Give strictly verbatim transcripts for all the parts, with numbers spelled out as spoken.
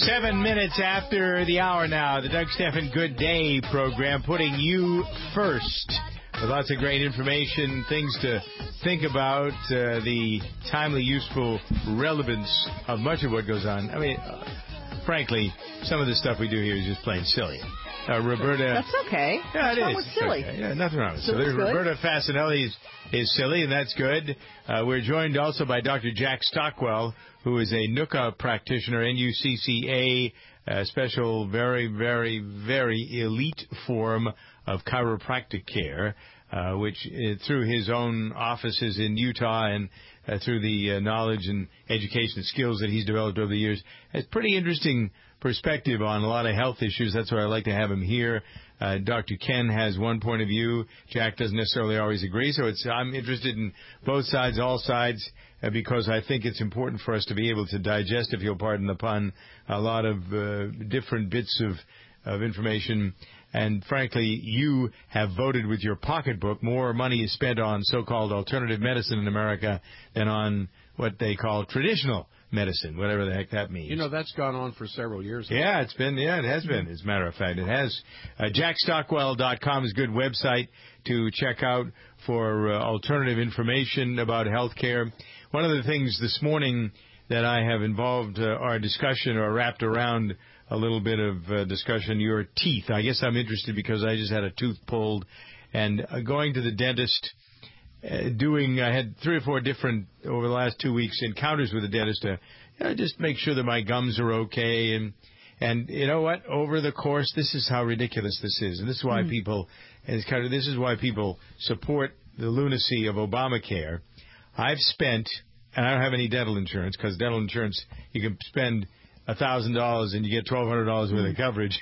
Seven minutes after the hour now, the Doug Stephan Good Day program, putting you first. With lots of great information, things to think about, uh, the timely, useful relevance of much of what goes on. I mean, uh, frankly, some of the stuff we do here is just plain silly. Uh, Roberta... That's okay. Yeah, What's it wrong is. with silly? Okay. Yeah, nothing wrong with Silly's silly. good. Roberta Fasinelli is, is silly, and that's good. Uh, we're joined also by Doctor Jack Stockwell, who is a N U C A practitioner, N U C C A, a special, very, very, very elite form of chiropractic care, uh, which uh, through his own offices in Utah and uh, through the uh, knowledge and education skills that he's developed over the years, has pretty interesting perspective on a lot of health issues. That's why I like to have him here. Uh, Doctor Ken has one point of view. Jack doesn't necessarily always agree, so it's I'm interested in both sides, all sides, uh, because I think it's important for us to be able to digest, if you'll pardon the pun, a lot of uh, different bits of, of information. And frankly, you have voted with your pocketbook. More money is spent on so-called alternative medicine in America than on what they call traditional medicine, whatever the heck that means. You know, that's gone on for several years now. Yeah, it's been, yeah, it has been, as a matter of fact. It has. Uh, jack stockwell dot com is a good website to check out for uh, alternative information about health care. One of the things this morning that I have involved uh, our discussion or wrapped around a little bit of uh, discussion, your teeth. I guess I'm interested because I just had a tooth pulled, and uh, going to the dentist, Uh, doing, I had three or four different, over the last two weeks, encounters with the dentist to you know, just make sure that my gums are okay. And, and you know what? Over the course, this is how ridiculous this is. And this is why mm. people, and it's kind of, this is why people support the lunacy of Obamacare. I've spent, and I don't have any dental insurance, because dental insurance, you can spend one thousand dollars and you get twelve hundred dollars worth of coverage.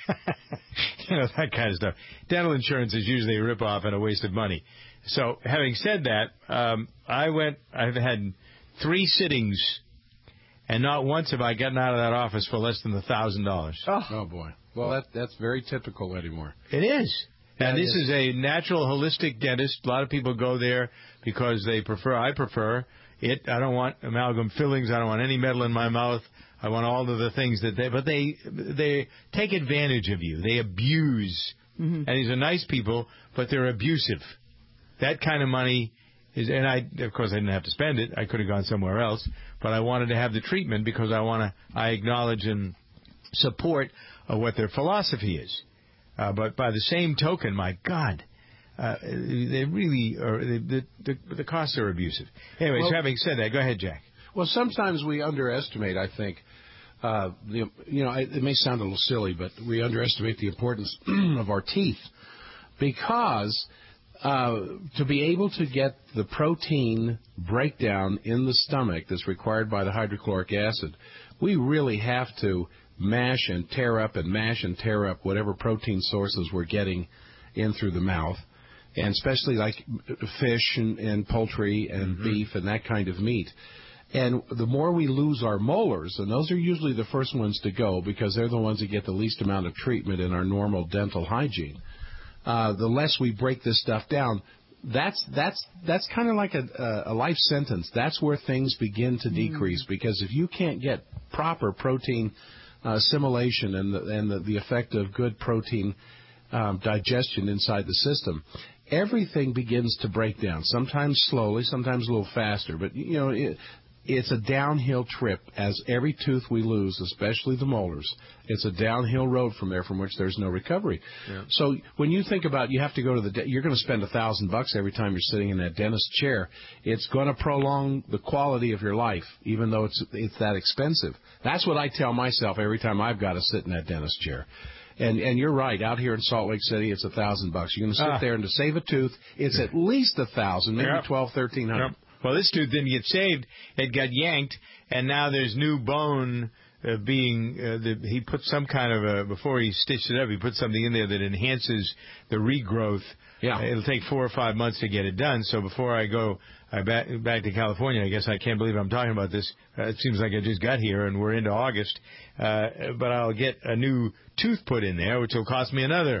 You know, that kind of stuff. Dental insurance is usually a ripoff and a waste of money. So, having said that, um, I went, I've had three sittings, and not once have I gotten out of that office for less than one thousand dollars. Oh. oh, boy. Well, that that's very typical anymore. It is. And yeah, this is. is a natural, holistic dentist. A lot of people go there because they prefer, I prefer it. I don't want amalgam fillings. I don't want any metal in my mouth. I want all of the things that they, but they, they take advantage of you. They abuse. Mm-hmm. And these are nice people, but they're abusive. That kind of money is, and I, of course, I didn't have to spend it. I could have gone somewhere else, but I wanted to have the treatment because I want to, I acknowledge and support uh, what their philosophy is. Uh, but by the same token, my God, uh, they really are, they, the, the, the costs are abusive. Anyways, well, having said that, go ahead, Jack. Well, sometimes we underestimate, I think, uh, the, you know, it may sound a little silly, but we underestimate the importance of our teeth because Uh, to be able to get the protein breakdown in the stomach that's required by the hydrochloric acid, we really have to mash and tear up and mash and tear up whatever protein sources we're getting in through the mouth, and especially like fish and, and poultry and mm-hmm. beef and that kind of meat. And the more we lose our molars, and those are usually the first ones to go because they're the ones that get the least amount of treatment in our normal dental hygiene, Uh, the less we break this stuff down, that's that's that's kind of like a, a life sentence. That's where things begin to decrease mm. because if you can't get proper protein uh, assimilation and the, and the, the effect of good protein um, digestion inside the system, everything begins to break down. Sometimes slowly, sometimes a little faster, but you know. It, It's a downhill trip as every tooth we lose, especially the molars. It's a downhill road from there from which there's no recovery. Yeah. So when you think about you have to go to the de- you're going to spend a thousand bucks every time you're sitting in that dentist chair. It's going to prolong the quality of your life, even though it's it's that expensive. That's what I tell myself every time I've got to sit in that dentist chair. And and you're right. Out here in Salt Lake City, it's a thousand bucks. You're going to sit ah. there and to save a tooth, it's at least a thousand, maybe yep. twelve, thirteen hundred. Yep. Well, this tooth didn't get saved. It got yanked, and now there's new bone uh, being, uh, the, he put some kind of a, before he stitched it up, he put something in there that enhances the regrowth. Yeah. Uh, it'll take four or five months to get it done. So before I go I back, back to California, I guess I can't believe I'm talking about this. Uh, it seems like I just got here, and we're into August. Uh, but I'll get a new tooth put in there, which will cost me another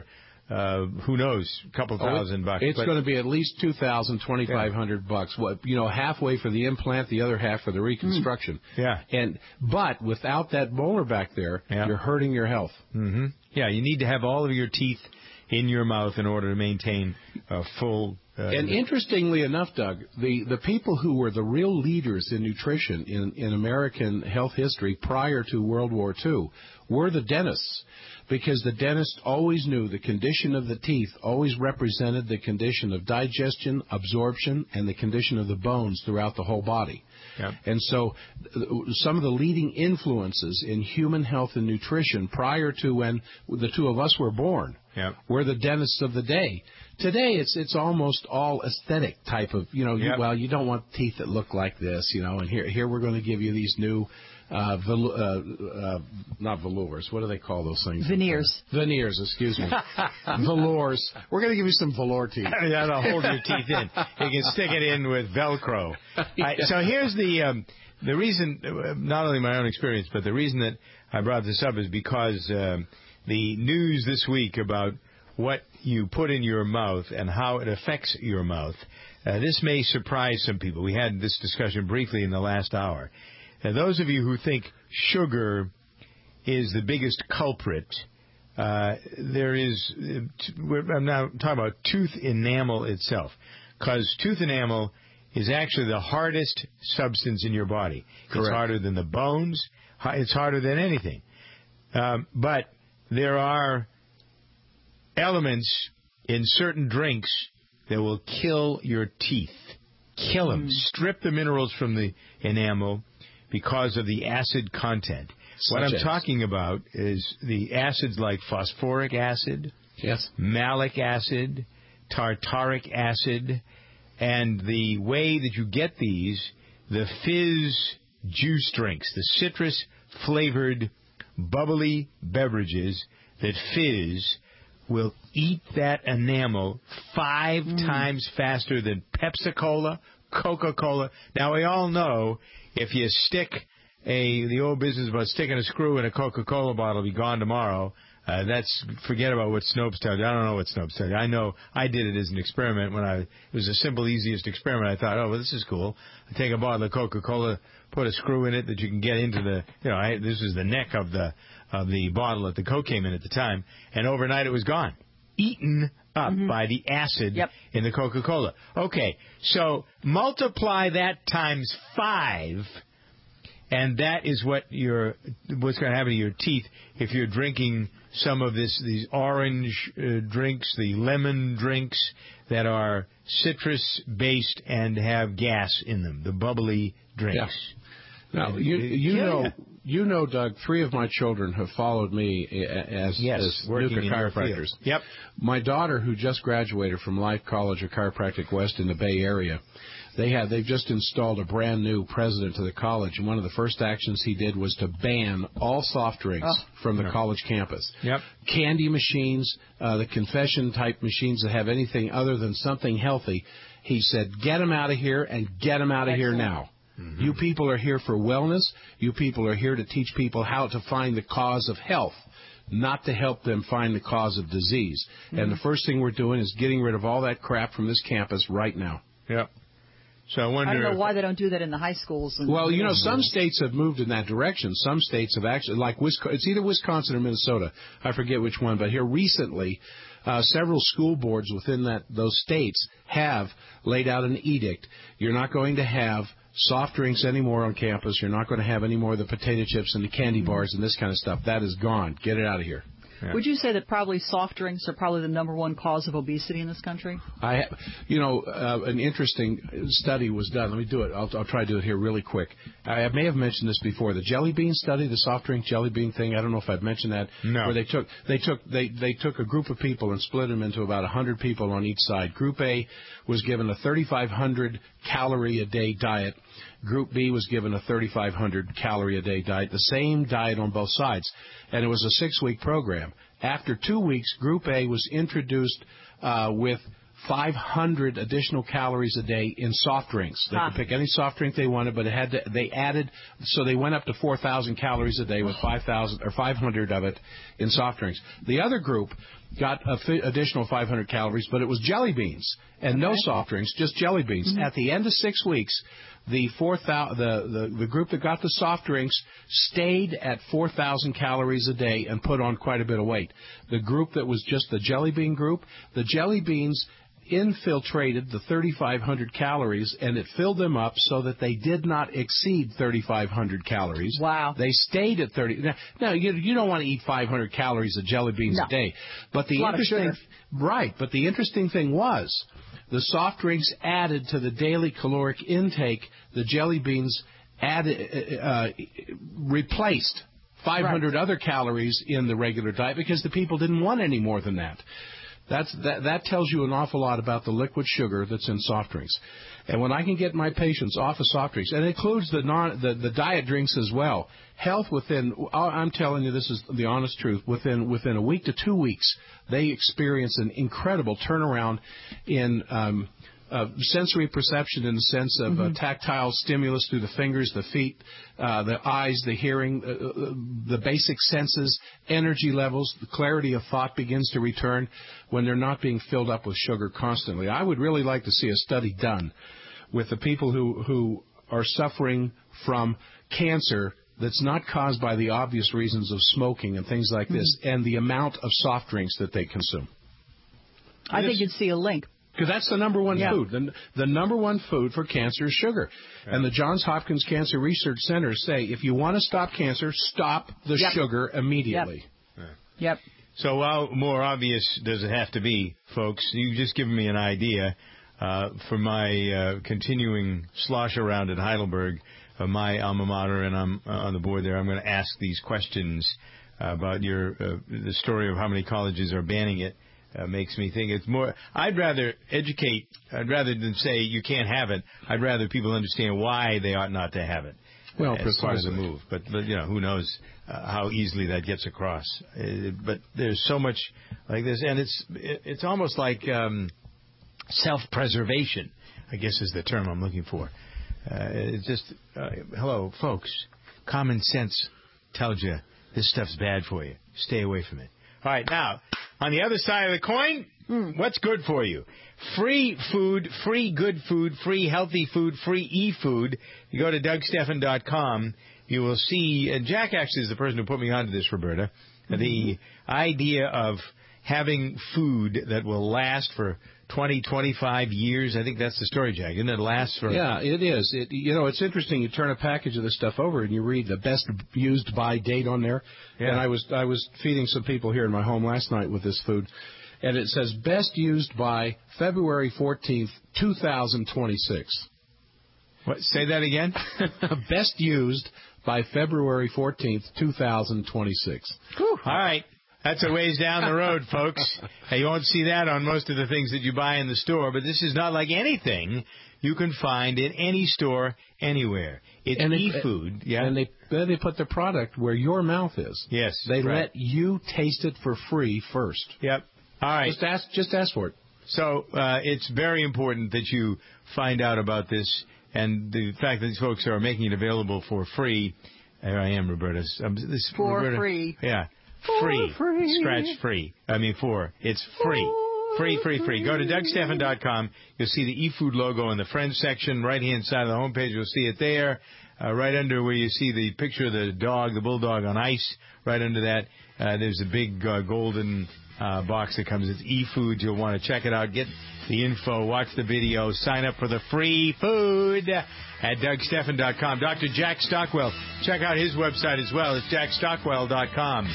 uh, who knows, a couple thousand oh, bucks. It's but, going to be at least two thousand, twenty-five hundred yeah. bucks. What you know, halfway for the implant, the other half for the reconstruction. Mm. Yeah. And but without that molar back there, yeah. you're hurting your health. Mm-hmm. Yeah, you need to have all of your teeth in your mouth in order to maintain a full. Uh, and interestingly enough, Doug, the, the people who were the real leaders in nutrition in, in American health history prior to World War Two were the dentists, because the dentist always knew the condition of the teeth always represented the condition of digestion, absorption, and the condition of the bones throughout the whole body. Yep. And so some of the leading influences in human health and nutrition prior to when the two of us were born yep. were the dentists of the day. Today, it's it's almost all aesthetic type of, you know, yep. you, well, you don't want teeth that look like this, you know, and here here we're going to give you these new, uh, velu- uh, uh, not velours, what do they call those things? Veneers. Veneers, excuse me. Velours. We're going to give you some velour teeth. Yeah, that'll hold your teeth in. You can stick it in with Velcro. Yeah. I, so here's the um, the reason, not only my own experience, but the reason that I brought this up is because um, the news this week about what you put in your mouth and how it affects your mouth. Uh, this may surprise some people. We had this discussion briefly in the last hour. Uh, those of you who think sugar is the biggest culprit, uh, there is, I'm now talking about tooth enamel itself, because tooth enamel is actually the hardest substance in your body. Correct. It's harder than the bones. It's harder than anything. Um, but there are elements in certain drinks that will kill your teeth. Kill them. Mm. Strip the minerals from the enamel because of the acid content. Such what I'm as. talking about is the acids like phosphoric acid, yes, malic acid, tartaric acid, and the way that you get these, the fizz juice drinks, the citrus-flavored, bubbly beverages that fizz, will eat that enamel five mm. times faster than Pepsi-Cola, Coca-Cola. Now, we all know if you stick a, the old business about sticking a screw in a Coca-Cola bottle, be gone tomorrow. Uh, that's, forget about what Snopes tells you. I don't know what Snopes tells you. I know I did it as an experiment when I, it was a simple, easiest experiment. I thought, oh, well, this is cool. I take a bottle of Coca-Cola, put a screw in it that you can get into the, you know, I, this is the neck of the, of the bottle that the Coke came in at the time, and overnight it was gone. Eaten up mm-hmm. by the acid yep. in the Coca-Cola. Okay, so multiply that times five, and that is what your what's going to happen to your teeth if you're drinking some of this these orange uh, drinks, the lemon drinks that are citrus-based and have gas in them, the bubbly drinks. Yeah. Now, you, you know... You know, Doug, three of my children have followed me as, yes, as nuclear chiropractors. Yep. My daughter, who just graduated from Life College of Chiropractic West in the Bay Area, they had they've just installed a brand new president to the college, and one of the first actions he did was to ban all soft drinks oh. from the yeah. college campus. Yep. Candy machines, uh, the confession type machines that have anything other than something healthy. He said, get them out of here and get them out of Excellent. here now. Mm-hmm. You people are here for wellness. You people are here to teach people how to find the cause of health, not to help them find the cause of disease. Mm-hmm. And the first thing we're doing is getting rid of all that crap from this campus right now. Yep. So I wonder. I don't know if, why they don't do that in the high schools. And well, you know, some states have moved in that direction. Some states have actually, like Wisconsin, it's either Wisconsin or Minnesota. I forget which one. But here recently, uh, several school boards within that those states have laid out an edict. You're not going to have soft drinks anymore on campus. You're not going to have any more of the potato chips and the candy bars and this kind of stuff. That is gone. Get it out of here. Yeah. Would you say that probably soft drinks are probably the number one cause of obesity in this country? I, you know, uh, an interesting study was done. Let me do it. I'll, I'll try to do it here really quick. I may have mentioned this before. The jelly bean study, the soft drink jelly bean thing. I don't know if I've mentioned that. No. Where they took they took they they took a group of people and split them into about one hundred people on each side. Group A was given a thirty-five hundred calorie a day diet. Group B was given a thirty-five hundred calorie a day diet, the same diet on both sides, and it was a six-week program. After two weeks, Group A was introduced uh, with five hundred additional calories a day in soft drinks. They huh. could pick any soft drink they wanted, but it had to, they added, so they went up to four thousand calories a day with five thousand or five hundred of it in soft drinks. The other group, got a f- additional five hundred calories, but it was jelly beans and no soft drinks, just jelly beans. Mm-hmm. At the end of six weeks, the four thou- the, the the group that got the soft drinks stayed at four thousand calories a day and put on quite a bit of weight. The group that was just the jelly bean group, the jelly beans infiltrated the thirty-five hundred calories, and it filled them up so that they did not exceed thirty-five hundred calories. Wow. They stayed at thirty. Now, now you, you don't want to eat five hundred calories of jelly beans no. a day. But the a lot interesting, of sugar. right, but the interesting thing was the soft drinks added to the daily caloric intake, the jelly beans added, uh, replaced five hundred right. other calories in the regular diet because the people didn't want any more than that. That's, that, that tells you an awful lot about the liquid sugar that's in soft drinks. And when I can get my patients off of soft drinks, and it includes the, non, the, the diet drinks as well, health within, I'm telling you this is the honest truth, within, within a week to two weeks, they experience an incredible turnaround in um, uh, sensory perception in the sense of mm-hmm. uh, tactile stimulus through the fingers, the feet, uh, the eyes, the hearing, uh, the basic senses, energy levels, the clarity of thought begins to return when they're not being filled up with sugar constantly. I would really like to see a study done with the people who, who are suffering from cancer that's not caused by the obvious reasons of smoking and things like this, mm-hmm. and the amount of soft drinks that they consume. I think you'd see a link. Because that's the number one yeah. food. The, the number one food for cancer is sugar. Right. And the Johns Hopkins Cancer Research Center say if you want to stop cancer, stop the yep. sugar immediately. Yep. yep. So how more obvious does it have to be, folks? You've just given me an idea uh, for my uh, continuing slosh around at Heidelberg, uh, my alma mater, and I'm uh, on the board there. I'm going to ask these questions uh, about your uh, the story of how many colleges are banning it. Uh, makes me think it's more. I'd rather educate. I'd rather than say you can't have it. I'd rather people understand why they ought not to have it. Well, as precisely. part of the move. But, but you know, who knows uh, how easily that gets across. Uh, but there's so much like this, and it's it, it's almost like um, self-preservation, I guess is the term I'm looking for. Uh, it's just, uh, hello, folks, common sense tells you this stuff's bad for you. Stay away from it. All right, now, on the other side of the coin, mm. what's good for you? Free food, free good food, free healthy food, free e-food. You go to Doug Stephan dot com, you will see, and Jack actually is the person who put me onto this, Roberta, mm-hmm. the idea of having food that will last for twenty, twenty-five years. I think that's the story, Jack. Isn't it? Lasts for... Yeah, it is. It, you know, it's interesting. You turn a package of this stuff over and you read the best used by date on there. Yeah. And I was I was feeding some people here in my home last night with this food. And it says best used by February fourteenth, two thousand twenty-six. What? Say that again? Best used by February fourteenth, two thousand twenty-six. Whew. All right. That's a ways down the road, folks. Hey, you won't see that on most of the things that you buy in the store, but this is not like anything you can find in any store anywhere. It's and e-food. It, yeah. And they then they put the product where your mouth is. Yes. They right. let you taste it for free first. Yep. All right. Just ask, just ask for it. So uh, it's very important that you find out about this, and the fact that these folks are making it available for free. There I am, Roberta. Um, this, for Roberta, free. Yeah. For free. free. Scratch free. I mean, for. It's free. Free, free, free. Go to Doug Stephan dot com. You'll see the eFood logo in the Friends section. Right-hand side of the homepage, you'll see it there. Uh, right under where you see the picture of the dog, the bulldog on ice, right under that, uh, there's a big uh, golden uh, box that comes. It's eFood. You'll want to check it out. Get the info. Watch the video. Sign up for the free food at Doug Stephan dot com. Doctor Jack Stockwell. Check out his website as well. It's Jack Stockwell dot com.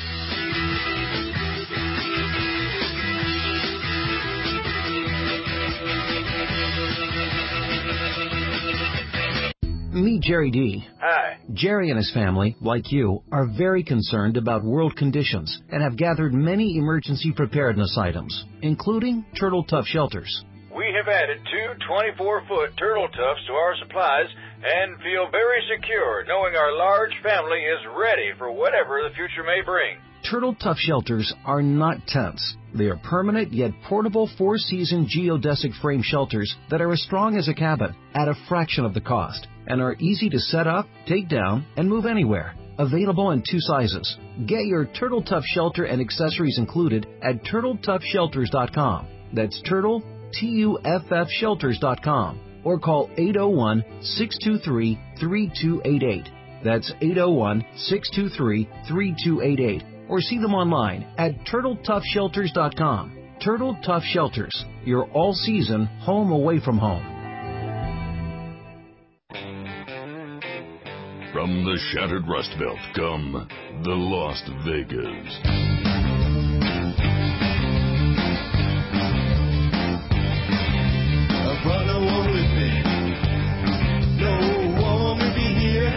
Meet Jerry D. Hi. Jerry and his family, like you, are very concerned about world conditions and have gathered many emergency preparedness items, including Turtle Tough shelters. We have added two twenty-four foot Turtle Toughs to our supplies and feel very secure knowing our large family is ready for whatever the future may bring. Turtle Tough shelters are not tents. They are permanent yet portable four-season geodesic frame shelters that are as strong as a cabin at a fraction of the cost and are easy to set up, take down, and move anywhere. available in two sizes. Get your Turtle Tough shelter and accessories included at turtle tough shelters dot com. That's Turtle, T U F F shelters dot com. Or call eight oh one, six two three, three two eight eight. That's eight oh one, six two three, three two eight eight. Or see them online at turtle tough shelters dot com. Turtle Tough Shelters, your all-season home away from home. From the shattered Rust Belt come the Las Vegas. A brother won't with me. No one will be here.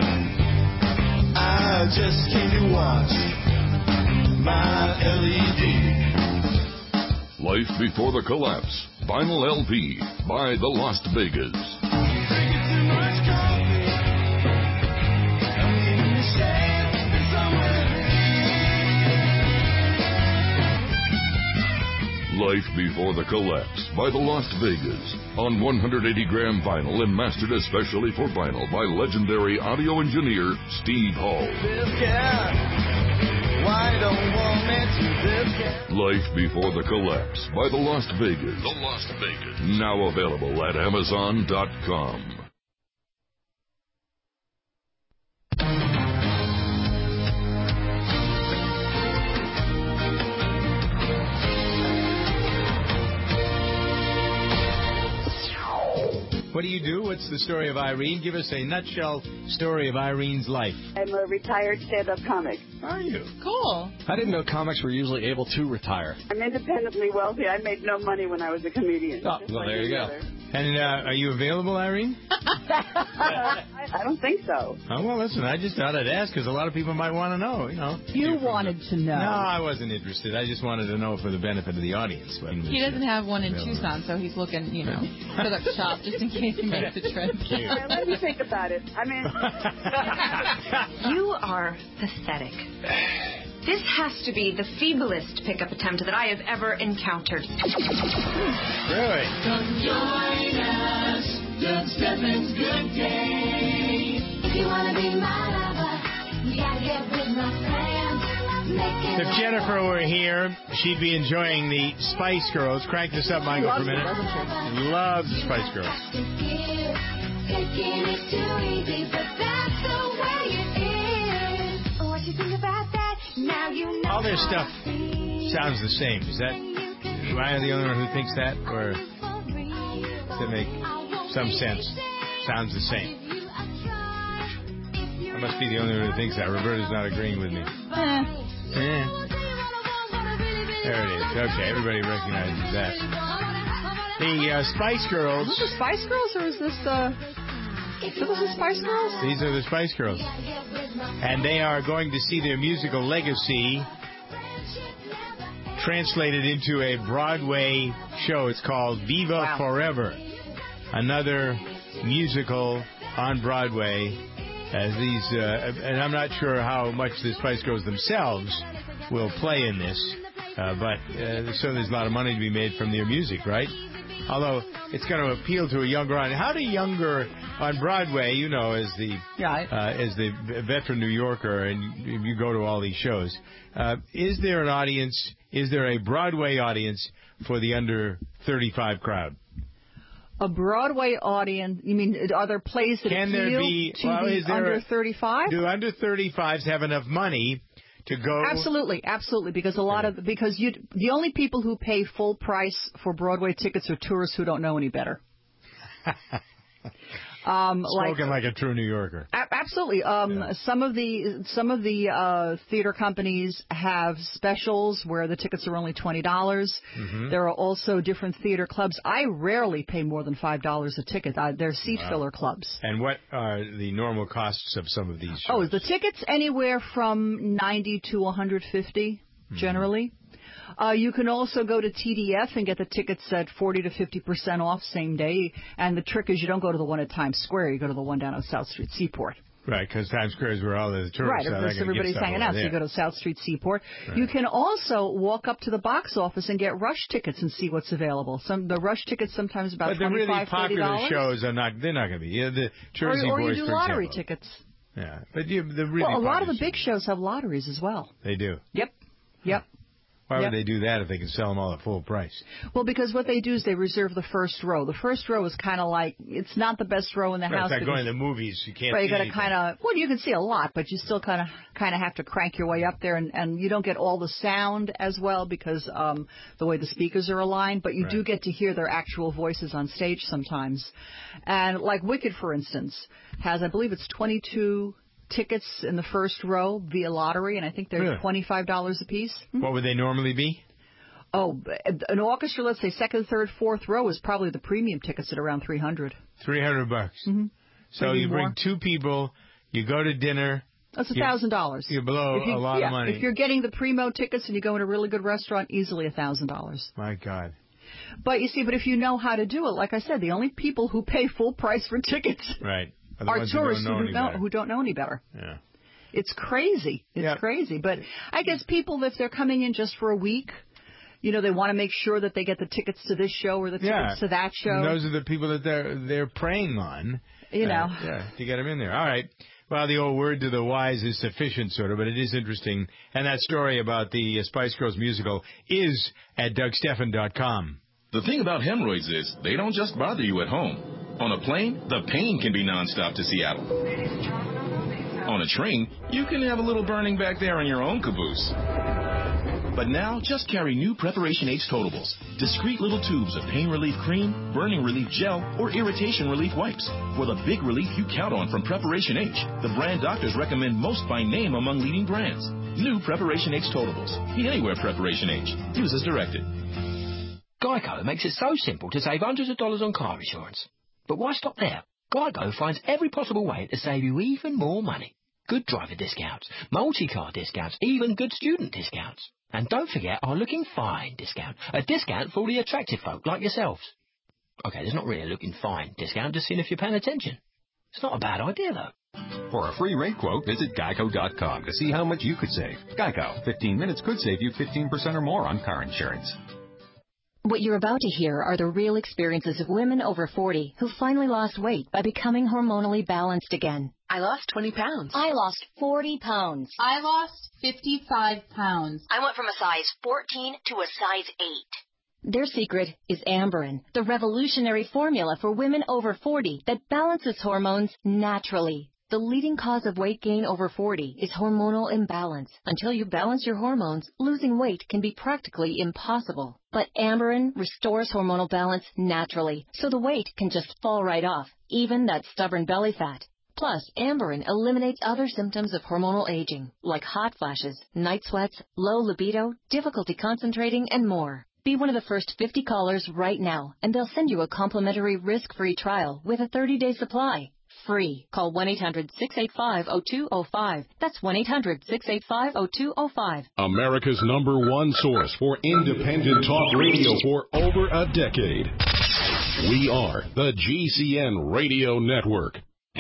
I just came to watch my L E D. Life Before the Collapse, Vinyl L P by the Las Vegas. Life Before the Collapse by the Las Vegas on one hundred eighty gram vinyl and mastered especially for vinyl by legendary audio engineer Steve Hall. Why don't want me to this guy? Life Before the Collapse by the Las Vegas. The Las Vegas. Now available at amazon dot com. What do you do? What's the story of Irene? Give us a nutshell story of Irene's life. I'm a retired stand-up comic. Are you? Cool. I didn't know comics were usually able to retire. I'm independently wealthy. I made no money when I was a comedian. Oh, well, like there you go. Other. And uh, are you available, Irene? I, I don't think so. Oh, well, listen, I just thought I'd ask because a lot of people might want to know, you know. You wanted to know. No, I wasn't interested. I just wanted to know for the benefit of the audience. He doesn't have one in Tucson, so he's looking, you know, for the shop just in case he makes the trip. Yeah, let me think about it. I mean... You are pathetic. This has to be the feeblest pickup attempt that I have ever encountered. Really? Come join us. Doug Steffens' Good Day. If you want to be my lover, you gotta get with my friends. If Jennifer were here, she'd be enjoying the Spice Girls. Crank this up, Michael, for a minute. She loves the Spice Girls. Taking it too easy, but that's the way it is. What you think about that? Now you know. All their stuff sounds the same. Is that, am I the only one who thinks that? Or does it make some sense? Sounds the same. I must be the only one who thinks that. Roberta's not agreeing with me. Eh. Eh. There it is. Okay, everybody recognizes that. The uh, Spice Girls. Is this the Spice Girls or is this the... Is this the Spice Girls? These are the Spice Girls. And they are going to see their musical legacy translated into a Broadway show. It's called Viva Wow. Forever. Another musical on Broadway. As these, uh, and I'm not sure how much the Spice Girls themselves will play in this. Uh, but uh, so there's a lot of money to be made from their music, right? Although it's going to appeal to a younger audience. How do younger on Broadway, you know, as the Yeah, I, uh, as the veteran New Yorker, and you, you go to all these shows, uh, is there an audience? Is there a Broadway audience for the under thirty-five crowd? a Broadway audience. You mean, are there plays that Can appeal there be, to well, the is there under a, thirty-five? Do under thirty-fives have enough money to go? Absolutely, absolutely. Because a lot of because you the only people who pay full price for Broadway tickets are tourists who don't know any better. Um, Spoken like, like a true New Yorker. A- absolutely. Um, yeah. Some of the some of the uh, theater companies have specials where the tickets are only twenty dollars. Mm-hmm. There are also different theater clubs. I rarely pay more than five dollars a ticket. Uh, they're seat wow. filler clubs. And what are the normal costs of some of these shows? Oh, the tickets anywhere from ninety to one hundred fifty mm-hmm. generally. Uh, you can also go to T D F and get the tickets at forty to fifty percent off same day. And the trick is you don't go to the one at Times Square. You go to the one down on South Street Seaport. Right, because Times Square is where all the tourists right, are. Right, everybody's hanging out. So you go to South Street Seaport. Right. You can also walk up to the box office and get Rush tickets and see what's available. Some the Rush tickets sometimes about but the twenty-five, really popular thirty dollars. shows are not. They're not going to be. Yeah, the Jersey or, or Boys, you do for lottery example. tickets. Yeah, but you, the really well, a lot of the popular- big shows have lotteries as well. They do. Yep. Yep. Why Yep. would they do that if they can sell them all at full price? Well, because what they do is they reserve the first row. The first row is kind of like, it's not the best row in the Right, house. it's like because- going to the movies. You can't Right, see you got to anything. kind of, well, you can see a lot, but you still kind of kind of have to crank your way up there, and, and you don't get all the sound as well because um, the way the speakers are aligned, but you do Right. get to hear their actual voices on stage sometimes. And like Wicked, for instance, has, I believe it's twenty-two tickets in the first row via lottery, and I think they're Really? twenty-five dollars a piece. What would they normally be? Oh, an orchestra, let's say second, third, fourth row is probably the premium tickets at around three hundred. Three hundred bucks. Mm-hmm. So Maybe you bring more. two people, you go to dinner. That's a you- thousand dollars. You blow If you- a lot yeah, of money. If you're getting the primo tickets and you go in a really good restaurant, easily a thousand dollars. My God. But you see, but if you know how to do it, like I said, the only people who pay full price for tickets Right. Are the are ones who don't tourists know who, any don't know, better. who don't know any better. Yeah. It's crazy. It's Yep. crazy. But I guess people, if they're coming in just for a week, you know, they want to make sure that they get the tickets to this show or the tickets Yeah. to that show. And those are the people that they're they're preying on. You know. Uh, yeah, to get them in there. All right. Well, the old word to the wise is sufficient, sort of, but it is interesting. And that story about the uh, Spice Girls musical is at Doug Steffen dot com. The thing about hemorrhoids is they don't just bother you at home. On a plane, the pain can be nonstop to Seattle. On a train, you can have a little burning back there in your own caboose. But now, just carry new Preparation H Totables. Discreet little tubes of pain relief cream, burning relief gel, or irritation relief wipes. For the big relief you count on from Preparation H, the brand doctors recommend most by name among leading brands. New Preparation H Totables. Be anywhere Preparation H. Use as directed. Geico makes it so simple to save hundreds of dollars on car insurance. But why stop there? Geico finds every possible way to save you even more money. Good driver discounts, multi-car discounts, even good student discounts. And don't forget our Looking Fine discount, a discount for all the attractive folk like yourselves. Okay, there's not really a Looking Fine discount, just seeing if you're paying attention. It's not a bad idea, though. For a free rate quote, visit geico dot com to see how much you could save. Geico, fifteen minutes could save you fifteen percent or more on car insurance. What you're about to hear are the real experiences of women over forty who finally lost weight by becoming hormonally balanced again. I lost twenty pounds. I lost forty pounds. I lost fifty-five pounds. I went from a size fourteen to a size eight. Their secret is Amberin, the revolutionary formula for women over forty that balances hormones naturally. The leading cause of weight gain over forty is hormonal imbalance. Until you balance your hormones, losing weight can be practically impossible. But Amberin restores hormonal balance naturally, so the weight can just fall right off, even that stubborn belly fat. Plus, Amberin eliminates other symptoms of hormonal aging, like hot flashes, night sweats, low libido, difficulty concentrating, and more. Be one of the first fifty callers right now, and they'll send you a complimentary risk-free trial with a thirty-day supply. Free. Call one eight hundred six eight five oh two oh five. That's one eight hundred six eight five oh two oh five. America's number one source for independent talk radio for over a decade. We are the G C N Radio Network.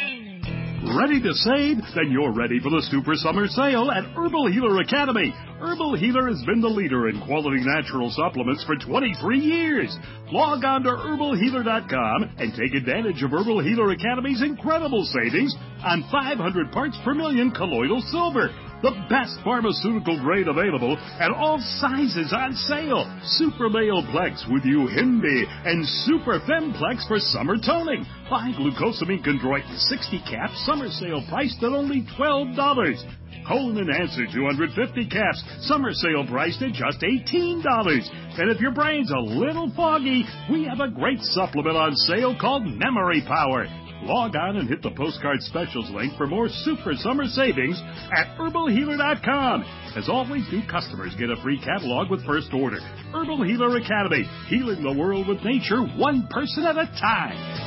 Ready to save? Then you're ready for the Super Summer Sale at Herbal Healer Academy. Herbal Healer has been the leader in quality natural supplements for twenty-three years. Log on to herbal healer dot com and take advantage of Herbal Healer Academy's incredible savings on five hundred parts per million colloidal silver. The best pharmaceutical grade available and all sizes on sale. Super Male Plex with Uhimbi and Super Femplex for summer toning. Buy glucosamine chondroitin sixty caps, summer sale priced at only twelve dollars. Colon Enhancer two hundred fifty caps, summer sale priced at just eighteen dollars. And if your brain's a little foggy, we have a great supplement on sale called Memory Power. Log on and hit the postcard specials link for more super summer savings at herbal healer dot com. As always, new customers get a free catalog with first order. Herbal Healer Academy, healing the world with nature one person at a time.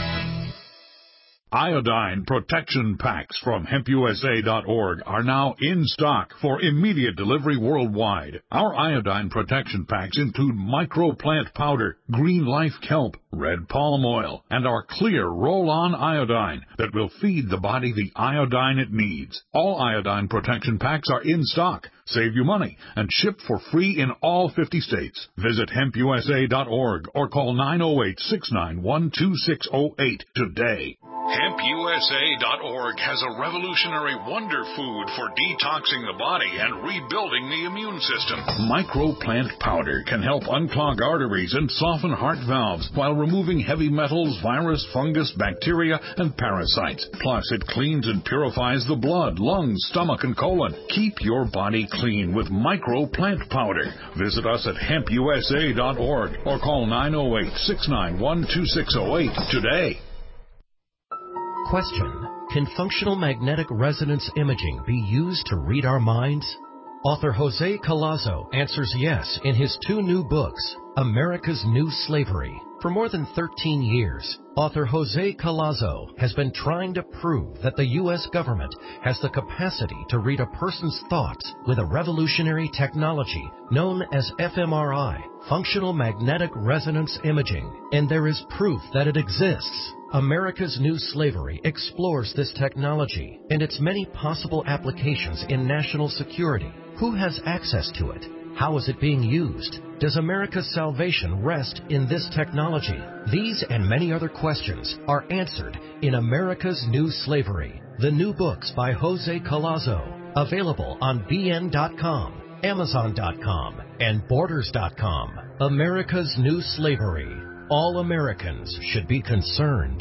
Iodine protection packs from hemp U S A dot org are now in stock for immediate delivery worldwide. Our iodine protection packs include microplant powder, green life kelp, red palm oil, and our clear roll-on iodine that will feed the body the iodine it needs. All iodine protection packs are in stock, save you money, and ship for free in all fifty states. Visit hemp U S A dot org or call nine oh eight, six nine one, two six oh eight today. hemp U S A dot org has a revolutionary wonder food for detoxing the body and rebuilding the immune system. Microplant powder can help unclog arteries and soften heart valves while removing heavy metals, virus, fungus, bacteria, and parasites. Plus, it cleans and purifies the blood, lungs, stomach, and colon. Keep your body clean with Microplant powder. Visit us at hemp U S A dot org or call nine oh eight, six nine one, two six oh eight today. Question: can functional magnetic resonance imaging be used to read our minds? Author Jose Collazo answers yes in his two new books, America's New Slavery. For more than thirteen years, author Jose Collazo has been trying to prove that the U S government has the capacity to read a person's thoughts with a revolutionary technology known as F M R I, Functional Magnetic Resonance Imaging, and there is proof that it exists. America's New Slavery explores this technology and its many possible applications in national security. Who has access to it? How is it being used? Does America's salvation rest in this technology? These and many other questions are answered in America's New Slavery, the new books by Jose Collazo, available on B N dot com, Amazon dot com, and Borders dot com. America's New Slavery. All Americans should be concerned.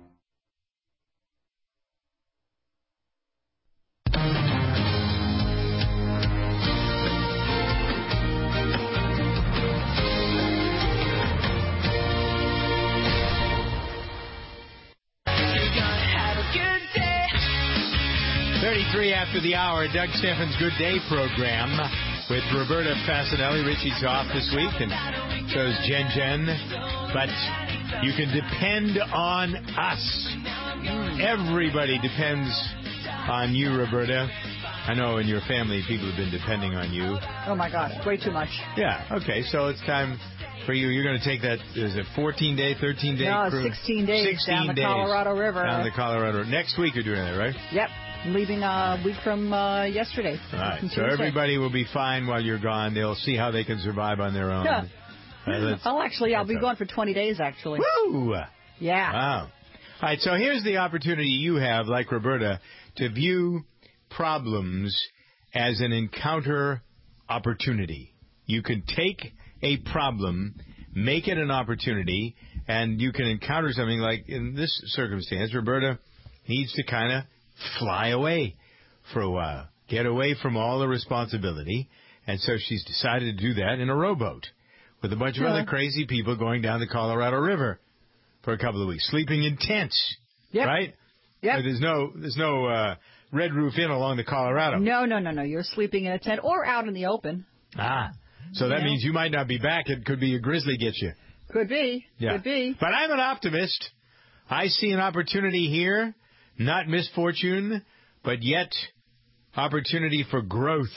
thirty-three after the hour, Doug Steffens' Good Day program with Roberta Fasanelli. Richie's off this week, and so is Jen Jen. But you can depend on us. Everybody depends on you, Roberta. I know in your family people have been depending on you. Oh, my God. Way too much. Yeah. Okay. So it's time for you. You're going to take that, is it fourteen-day, thirteen-day no, cruise? sixteen days sixteen down the days Colorado River. Down the Colorado River. Next week you're doing that, right? Yep. Leaving a week from uh, yesterday. All right. So everybody will be fine while you're gone. They'll see how they can survive on their own. Yeah. Uh, well, actually, I'll be gone for twenty days, actually. Woo! Yeah. Wow. All right, so here's the opportunity you have, like Roberta, to view problems as an encounter opportunity. You can take a problem, make it an opportunity, and you can encounter something like, in this circumstance, Roberta needs to kind of fly away for a while, get away from all the responsibility, and so she's decided to do that in a rowboat with a bunch of yeah. other crazy people going down the Colorado River for a couple of weeks, sleeping in tents, yep. right? Yeah. There's no there's no uh, Red Roof Inn along the Colorado. No, no, no, no. You're sleeping in a tent or out in the open. Ah, so that yeah. means you might not be back. It could be a grizzly gets you. Could be. Yeah. Could be. But I'm an optimist. I see an opportunity here, not misfortune, but yet opportunity for growth,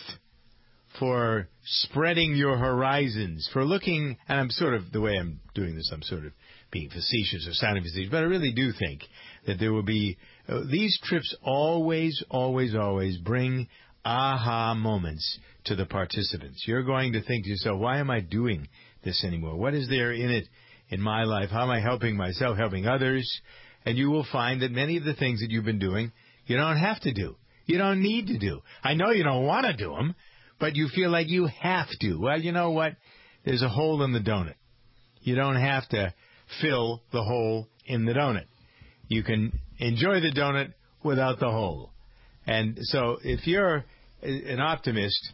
for spreading your horizons, for looking, and I'm sort of, the way I'm doing this, I'm sort of being facetious or sounding facetious, but I really do think that there will be, uh, these trips always, always, always bring aha moments to the participants. You're going to think to yourself, why am I doing this anymore? What is there in it in my life? How am I helping myself, helping others? And you will find that many of the things that you've been doing, you don't have to do. You don't need to do. I know you don't want to do them, but you feel like you have to. Well, you know what? There's a hole in the donut. You don't have to fill the hole in the donut. You can enjoy the donut without the hole. And so if you're an optimist,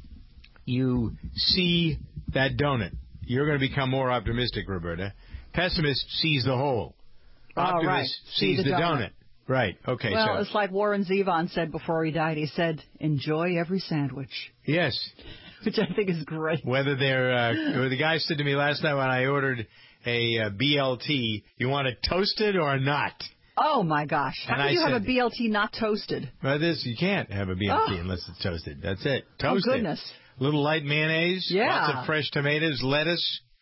you see that donut. You're going to become more optimistic, Roberta. Pessimist sees the hole. Optimist oh, right. sees See the, the donut. donut. Right. Okay. Well, so it's like Warren Zevon said before he died. He said, enjoy every sandwich. Yes. Which I think is great. Whether they're, uh, the guy said to me last night when I ordered a uh, B L T, you want it toasted or not? Oh, my gosh. How and can I you said, have a B L T not toasted? Well, this, you can't have a B L T oh. unless it's toasted. That's it. Toast oh, goodness. it. Little light mayonnaise. Yeah. Lots of fresh tomatoes, lettuce,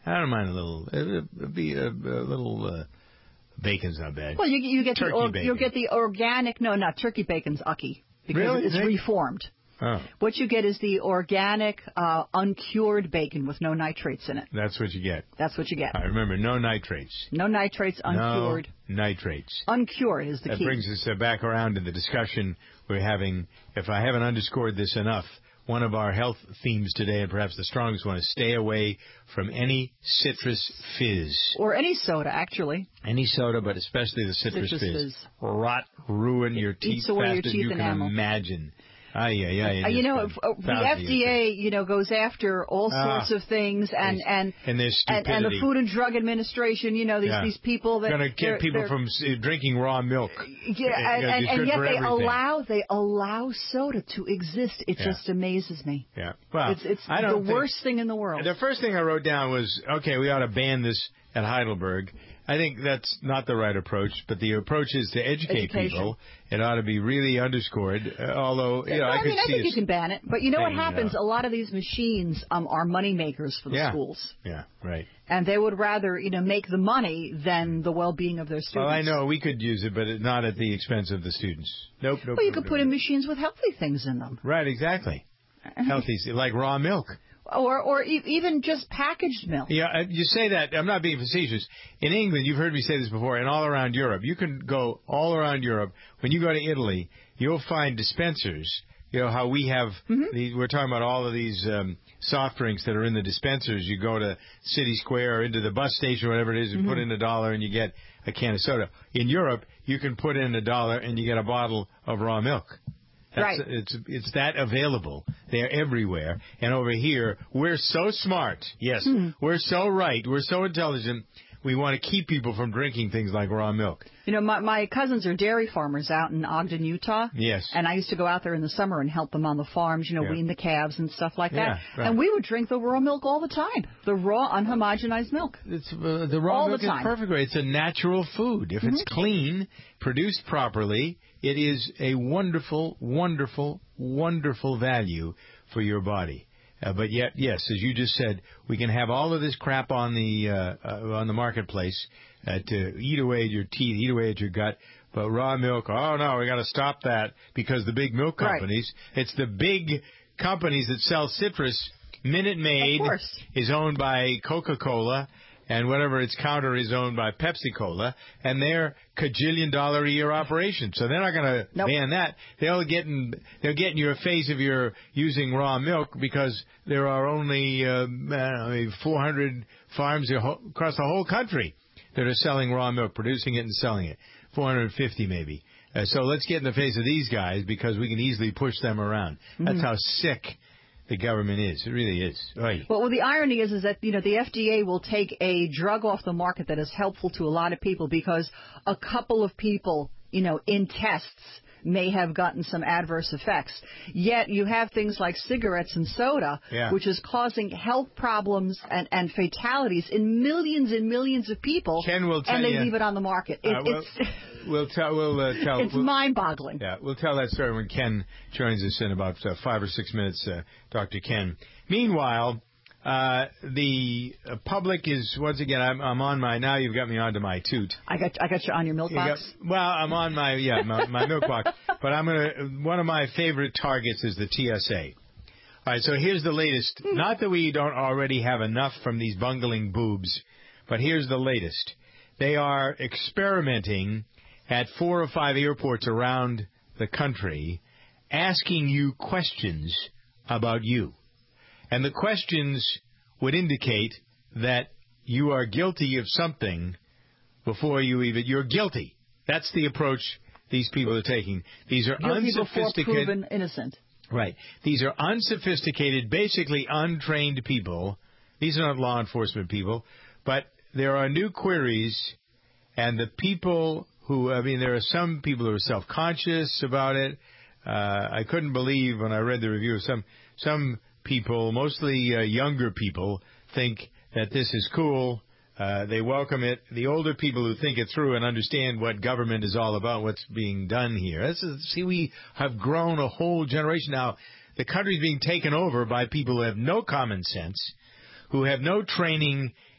I don't mind a little. It'd be a, a little. Uh, bacon's not bad. Well, you you get turkey the or, bacon. you'll get the organic. No, not turkey bacon's ucky because Really? it's reformed. Oh, What you get is the organic, uh, uncured bacon with no nitrates in it. that's what you get. That's what you get. I remember no nitrates. No nitrates, uncured. No nitrates. Uncured is the That key. brings us uh, back around to the discussion we're having. If I haven't underscored this enough, one of our health themes today, and perhaps the strongest one, is stay away from any citrus fizz. Or any soda, actually. Any soda, but especially the citrus, Citrus fizz. fizz. Rot, ruin your teeth eats away your faster than teeth you can enamel. imagine. Ay, ay, ay, Uh, you know, if, uh, the F D A, you know, goes after all Ah. sorts of things, and and and their and, stupidity. and the Food and Drug Administration, you know, these Yeah. these people that going to they're- get people they're- from s- drinking raw milk. Yeah, and, It's and, and good yet for they everything. allow they allow soda to exist. It Yeah. just amazes me. Yeah, well, it's it's I don't the think- worst thing in the world. The first thing I wrote down was, okay, we ought to ban this at Heidelberg. I think that's not the right approach, but the approach is to educate Education. people. It ought to be really underscored, uh, although, you know, No, I I could mean, I see think it. you can ban it, but you know what Taking it happens? out. A lot of these machines um, are money makers for the Yeah. schools, Yeah, right. and they would rather you know make the money than the well-being of their students. Well, I know we could use it, but it- not at the expense of the students. Nope, nope. Well, you nope, could put in machines with healthy things in them, Right, exactly. Healthy, like raw milk. or or e- even just packaged milk. Yeah, uh, you say that. I'm not being facetious. In England, you've heard me say this before, and all around Europe, you can go all around Europe. When you go to Italy, you'll find dispensers. You know how we have, these, we're talking about all of these um, soft drinks that are in the dispensers. You go to City Square or into the bus station, whatever it is, and put in a dollar and you get a can of soda. In Europe, you can put in a dollar and you get a bottle of raw milk. That's, Right. It's it's that available. They're everywhere. And over here, we're so smart. Yes, Hmm. we're so right. We're so intelligent. We want to keep people from drinking things like raw milk. You know, my my cousins are dairy farmers out in Ogden, Utah. Yes. And I used to go out there in the summer and help them on the farms, you know, Yeah. wean the calves and stuff like that. Yeah, right. And we would drink the raw milk all the time, the raw, unhomogenized milk. It's uh, the raw All milk the time. is perfect. It's a natural food. If it's clean, produced properly, it is a wonderful, wonderful, wonderful value for your body. Uh, but yet, yes, as you just said, we can have all of this crap on the uh, uh, on the marketplace uh, to eat away at your teeth, eat away at your gut. But raw milk, oh no, we got to stop that because the big milk Right. companies, it's the big companies that sell citrus. Minute Maid Of course. is owned by Coca-Cola, and whatever its counter is owned by Pepsi-Cola, and they're cajillion dollar a year operations. So they're not going to Nope. ban that. They'll get in, they'll get in your face if you're using raw milk because there are only uh, I don't know, four hundred farms across the whole country that are selling raw milk, producing it and selling it. four hundred fifty maybe. Uh, so let's get in the face of these guys because we can easily push them around. That's Mhm. how sick the government is. It really is. Oy. Well, well, the irony is, is that you know the F D A will take a drug off the market that is helpful to a lot of people because a couple of people, you know, in tests may have gotten some adverse effects. Yet you have things like cigarettes and soda, Yeah. which is causing health problems and, and fatalities in millions and millions of people. Ken will tell and they you- leave it on the market. It, Uh, we'll, it's we'll tell. We'll uh, tell. it's we'll, mind-boggling. Yeah, we'll tell that story when Ken joins us in about uh, five or six minutes. Uh, Doctor Ken. Meanwhile, uh, the uh, public is once again. I'm, I'm on my now. You've got me onto my toot. I got I got you on your milk You box. got- well, I'm on my yeah my, my milk box, but I'm gonna. One of my favorite targets is the T S A. All right, so here's the latest. Not that we don't already have enough from these bungling boobs, but here's the latest. They are experimenting at four or five airports around the country, asking you questions about you. And the questions would indicate that you are guilty of something before you even, you're guilty. That's the approach these people are taking. These are Guilty before unsophisticated. proven innocent. Right. These are unsophisticated, basically untrained people. These are not law enforcement people. But there are new queries, and the people who, I mean, there are some people who are self-conscious about it. Uh, I couldn't believe when I read the review of some, some people, mostly uh, younger people, think that this is cool. Uh, they welcome it. The older people who think it through and understand what government is all about, what's being done here. This is, see, we have grown a whole generation now. The country's being taken over by people who have no common sense, who have no training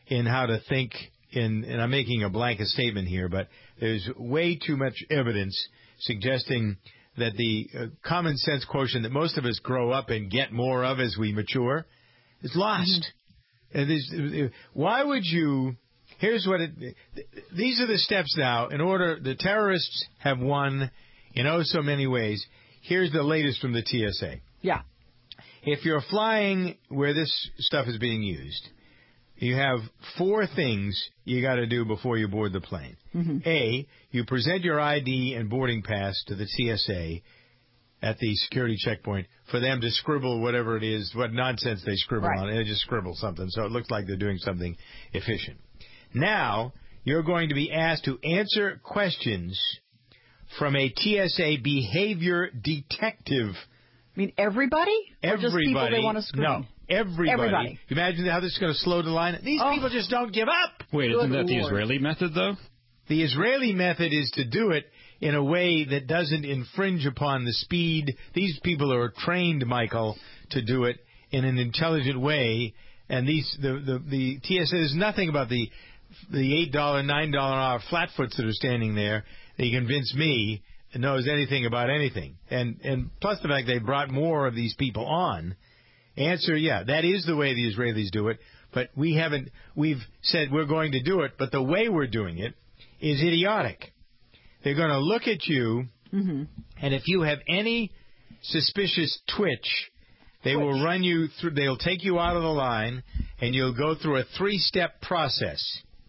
in how to think. In, and I'm making a blanket statement here, but there's way too much evidence suggesting that the uh, common sense quotient that most of us grow up and get more of as we mature is lost. Mm-hmm. And there's, why would you? Here's what it. These are the steps now. In order, the terrorists have won in oh so many ways. Here's the latest from the T S A. Yeah. If you're flying where this stuff is being used, you have four things you got to do before you board the plane. Mm-hmm. A, you present your I D and boarding pass to the T S A at the security checkpoint for them to scribble whatever it is, what nonsense they scribble right. on. And they just scribble something, so it looks like they're doing something efficient. Now, you're going to be asked to answer questions from a T S A behavior detective. I mean, everybody? Everybody. Or just people they want to screen? No. Everybody. Everybody. Imagine how this is going to slow the line. These oh. people just don't give up. Wait, Good isn't that Lord. the Israeli method, though? The Israeli method is to do it in a way that doesn't infringe upon the speed. These people are trained, Michael, to do it in an intelligent way. And these the the, the T S A, there's nothing about the the eight dollars, nine dollars an hour flatfoots that are standing there that you convince me knows anything about anything. And and plus the fact they brought more of these people on. Answer, yeah, that is the way the Israelis do it, but we haven't, we've said we're going to do it, but the way we're doing it is idiotic. They're going to look at you, mm-hmm. and if you have any suspicious twitch, they twitch. will run you through, they'll take you out of the line, and you'll go through a three-step process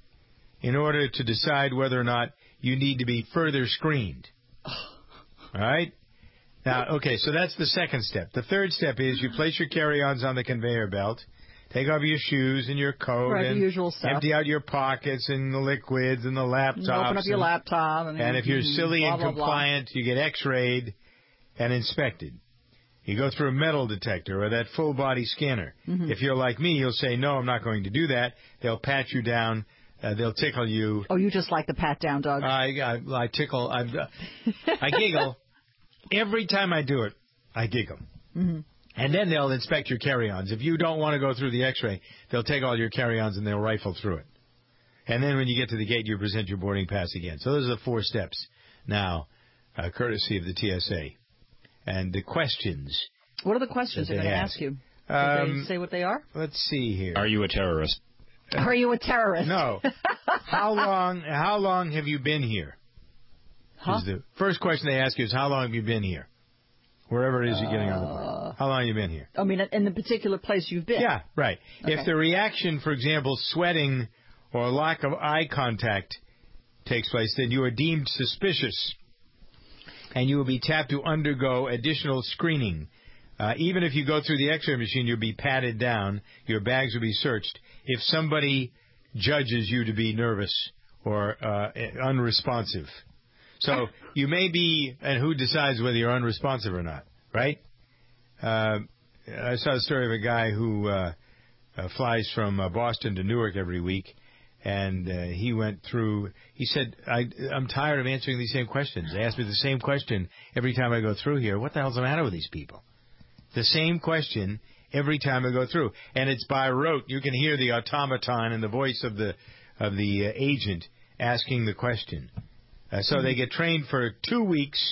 in order to decide whether or not you need to be further screened. All right? Now, okay, so that's the second step. The third step is you place your carry-ons on the conveyor belt, take off your shoes and your coat, right, and the usual stuff. Empty out your pockets and the liquids and the laptops. And open up your and, laptop. And, and if you're mm, silly blah, and blah, compliant, blah. you get x-rayed and inspected. You go through a metal detector or that full-body scanner. Mm-hmm. If you're like me, you'll say, no, I'm not going to do that. They'll pat you down. Uh, they'll tickle you. Oh, you just like the pat-down dog. I, I, I tickle. I, I giggle. Every time I do it, I giggle. Mm-hmm. And then they'll inspect your carry-ons. If you don't want to go through the x-ray, they'll take all your carry-ons and they'll rifle through it. And then when you get to the gate, you present your boarding pass again. So those are the four steps now, uh, courtesy of the T S A. And the questions. What are the questions they're going to ask you? Did um, they say what they are? Let's see here. Are you a terrorist? Are you a terrorist? No. How long? How long have you been here? Huh? The first question they ask you is, how long have you been here? Wherever it is you're getting on the plane. How long have you been here? I mean, in the particular place you've been. Yeah, right. Okay. If the reaction, for example, sweating or lack of eye contact takes place, then you are deemed suspicious, and you will be tapped to undergo additional screening. Uh, even if you go through the x-ray machine, you'll be patted down. Your bags will be searched. If somebody judges you to be nervous or uh, unresponsive. So you may be, and who decides whether you're unresponsive or not, right? Uh, I saw the story of a guy who uh, uh, flies from uh, Boston to Newark every week, and uh, he went through, he said, I, I'm tired of answering these same questions. They ask me the same question every time I go through here. What the hell's the matter with these people? The same question every time I go through. And it's by rote. You can hear the automaton and the voice of the, of the uh, agent asking the question. Uh, so they get trained for two weeks,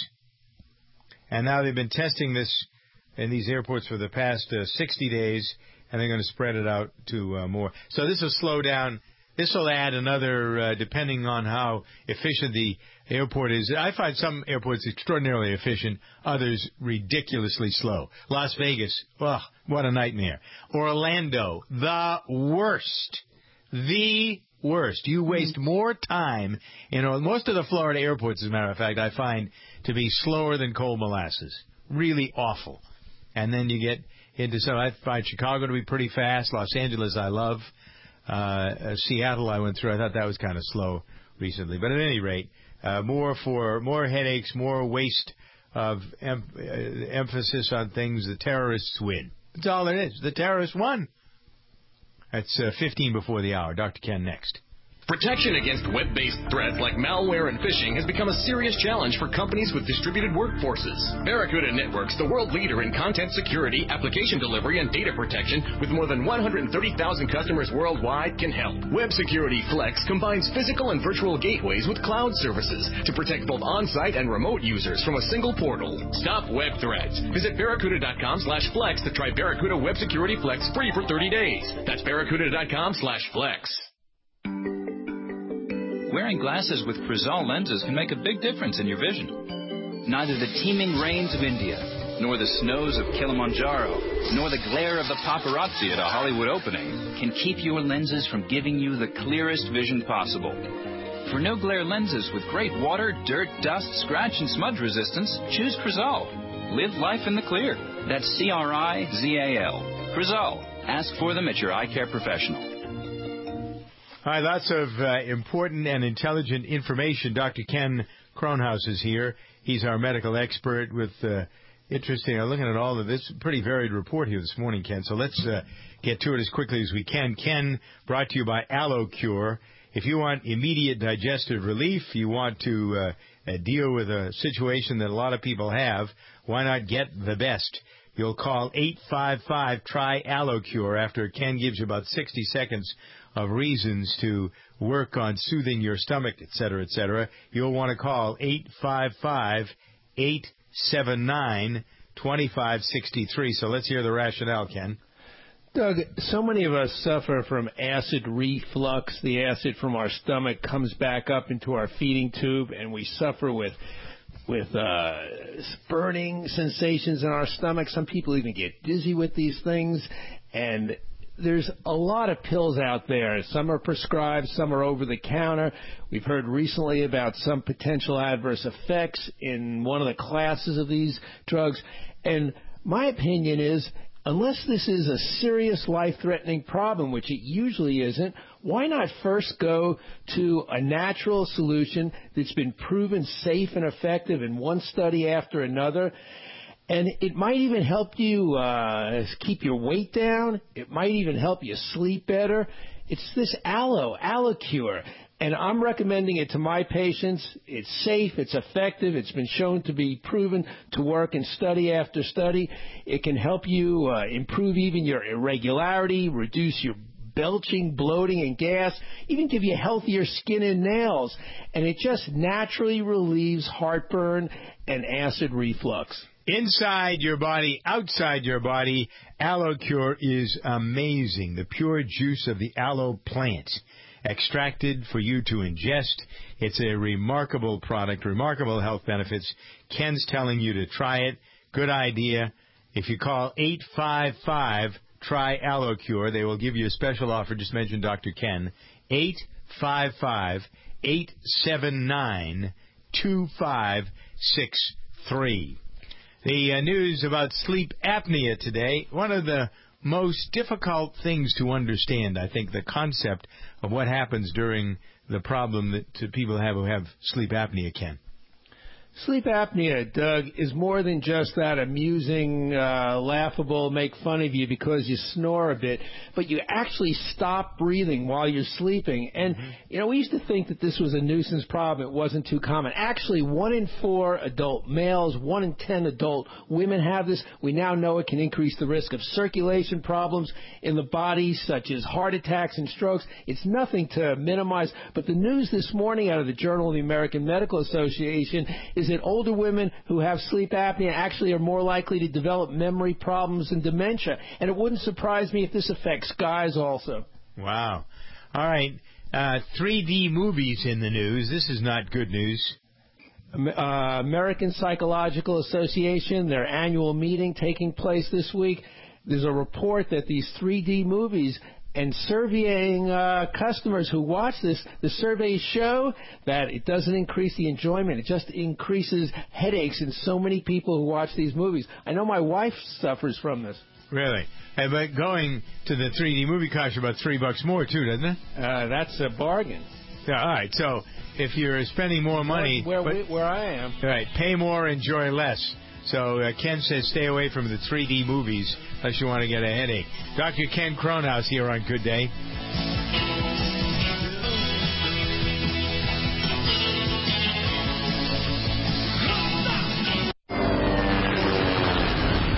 and now they've been testing this in these airports for the past uh, sixty days, and they're going to spread it out to uh, more. So this will slow down. This will add another, uh, depending on how efficient the airport is. I find some airports extraordinarily efficient, others ridiculously slow. Las Vegas, ugh, what a nightmare. Orlando, the worst. The worst. You waste more time in most of the Florida airports, as a matter of fact, I find to be slower than cold molasses. Really awful. And then you get into some, I find Chicago to be pretty fast. Los Angeles, I love. Uh, Seattle, I went through. I thought that was kind of slow recently. But at any rate, uh, more for more headaches, more waste of em- uh, emphasis on things. The terrorists win. That's all it is. The terrorists won. That's uh, fifteen before the hour. Doctor Ken next. Protection against web-based threats like malware and phishing has become a serious challenge for companies with distributed workforces. Barracuda Networks, the world leader in content security, application delivery, and data protection, with more than one hundred thirty thousand customers worldwide, can help. Web Security Flex combines physical and virtual gateways with cloud services to protect both on-site and remote users from a single portal. Stop web threats. Visit barracuda.com slash flex to try Barracuda Web Security Flex free for thirty days. That's barracuda.com slash flex. Wearing glasses with Crizal lenses can make a big difference in your vision. Neither the teeming rains of India, nor the snows of Kilimanjaro, nor the glare of the paparazzi at a Hollywood opening can keep your lenses from giving you the clearest vision possible. For no-glare lenses with great water, dirt, dust, scratch, and smudge resistance, choose Crizal. Live life in the clear. That's C R I Z A L. Crizal. Ask for them at your eye care professional. Hi, lots of uh, important and intelligent information. Doctor Ken Kronhaus is here. He's our medical expert with uh, interesting. I'm looking at all of this. Pretty varied report here this morning, Ken. So let's uh, get to it as quickly as we can. Ken, brought to you by AlloCure. If you want immediate digestive relief, you want to uh, uh, deal with a situation that a lot of people have, why not get the best? You'll call eight five five, T R Y, AlloCure after Ken gives you about sixty seconds of reasons to work on soothing your stomach, et cetera, et cetera. You'll want to call eight five five, eight seven nine, two five six three. So let's hear the rationale, Ken. Doug, so many of us suffer from acid reflux. The acid from our stomach comes back up into our feeding tube, and we suffer with with uh, burning sensations in our stomach. Some people even get dizzy with these things, and there's a lot of pills out there. Some are prescribed, some are over-the-counter. We've heard recently about some potential adverse effects in one of the classes of these drugs. And my opinion is, unless this is a serious life-threatening problem, which it usually isn't, why not first go to a natural solution that's been proven safe and effective in one study after another? And it might even help you uh, keep your weight down. It might even help you sleep better. It's this Allo, AlloCure. And I'm recommending it to my patients. It's safe. It's effective. It's been shown to be proven to work in study after study. It can help you uh, improve even your irregularity, reduce your belching, bloating, and gas, even give you healthier skin and nails. And it just naturally relieves heartburn and acid reflux. Inside your body, outside your body, AlloCure is amazing. The pure juice of the aloe plant, extracted for you to ingest. It's a remarkable product, remarkable health benefits. Ken's telling you to try it. Good idea. If you call eight five five, T R Y, AlloCure, they will give you a special offer. Just mention Doctor Ken. eight five five, eight seven nine, two five six three. The uh, news about sleep apnea today, one of the most difficult things to understand, I think, the concept of what happens during the problem that people have who have sleep apnea, Ken. Sleep apnea, Doug, is more than just that amusing, uh, laughable, make fun of you because you snore a bit, but you actually stop breathing while you're sleeping. And, mm-hmm. you know, we used to think that this was a nuisance problem. It wasn't too common. Actually, one in four adult males, one in ten adult women have this. We now know it can increase the risk of circulation problems in the body, such as heart attacks and strokes. It's nothing to minimize. But the news this morning out of the Journal of the American Medical Association is that older women who have sleep apnea actually are more likely to develop memory problems and dementia. And it wouldn't surprise me if this affects guys also. Wow. All right. Uh, three D movies in the news. This is not good news. Uh, American Psychological Association, their annual meeting taking place this week. There's a report that these three D movies, and surveying uh, customers who watch this, the surveys show that it doesn't increase the enjoyment. It just increases headaches in so many people who watch these movies. I know my wife suffers from this. Really? Hey, but going to the three D movie costs you about three bucks more, too, doesn't it? Uh, that's a bargain. Yeah, all right. So if you're spending more money... Where, but, where, where I am. Right. Pay more, enjoy less. So uh, Ken says stay away from the three D movies unless you want to get a headache. Doctor Ken Kronhaus here on Good Day.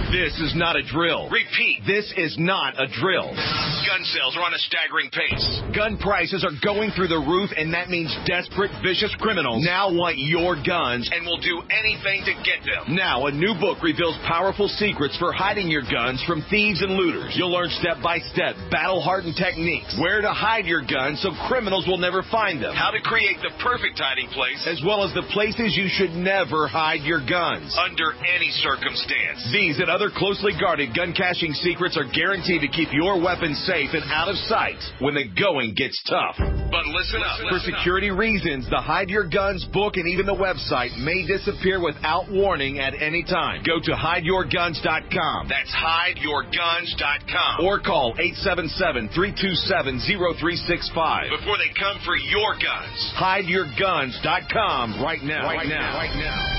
This is not a drill. Repeat, this is not a drill. Gun sales are on a staggering pace. Gun prices are going through the roof, and that means desperate, vicious criminals now want your guns and will do anything to get them. Now, a new book reveals powerful secrets for hiding your guns from thieves and looters. You'll learn step-by-step, battle-hardened techniques, where to hide your guns so criminals will never find them, how to create the perfect hiding place, as well as the places you should never hide your guns, under any circumstance. These and other closely guarded gun caching secrets are guaranteed to keep your weapons safe and out of sight when the going gets tough. But listen up. For security reasons, the Hide Your Guns book and even the website may disappear without warning at any time. Go to hide your guns dot com. That's hide your guns dot com. Or call eight seven seven, three two seven, zero three six five before they come for your guns. hide your guns dot com right now. Right now. Right now.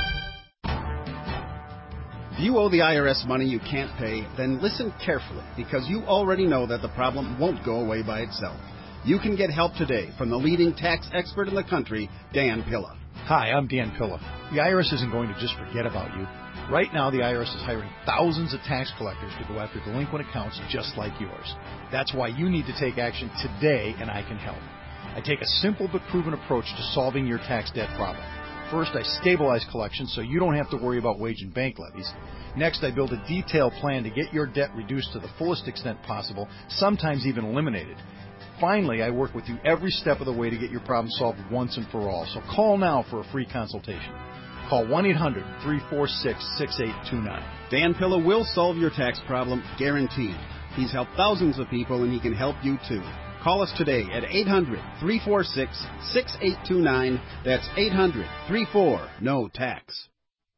If you owe the I R S money you can't pay, then listen carefully, because you already know that the problem won't go away by itself. You can get help today from the leading tax expert in the country, Dan Pilla. Hi, I'm Dan Pilla. The I R S isn't going to just forget about you. Right now, the I R S is hiring thousands of tax collectors to go after delinquent accounts just like yours. That's why you need to take action today, and I can help. I take a simple but proven approach to solving your tax debt problem. First, I stabilize collections so you don't have to worry about wage and bank levies. Next, I build a detailed plan to get your debt reduced to the fullest extent possible, sometimes even eliminated. Finally, I work with you every step of the way to get your problem solved once and for all. So call now for a free consultation. Call one eight hundred, three four six, six eight two nine. Dan Pilla will solve your tax problem, guaranteed. He's helped thousands of people, and he can help you too. Call us today at eight hundred, three four six, six eight two nine. That's eight hundred, three four, N O tax.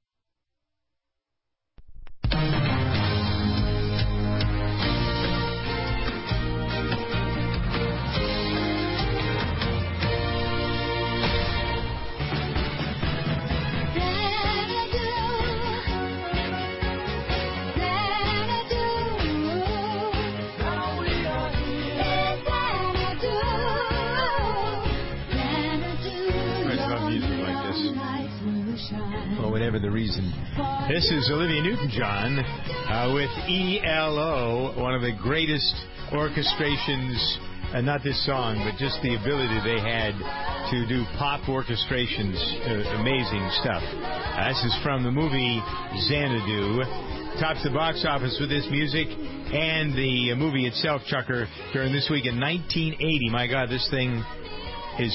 Or whatever the reason. This is Olivia Newton-John uh, with E L O, one of the greatest orchestrations, uh, not this song, but just the ability they had to do pop orchestrations. Uh, amazing stuff. Uh, this is from the movie Xanadu. Tops the box office with this music and the uh, movie itself, Chucker, during this week in nineteen eighty. My God, this thing is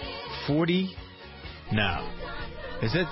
forty now. Is it?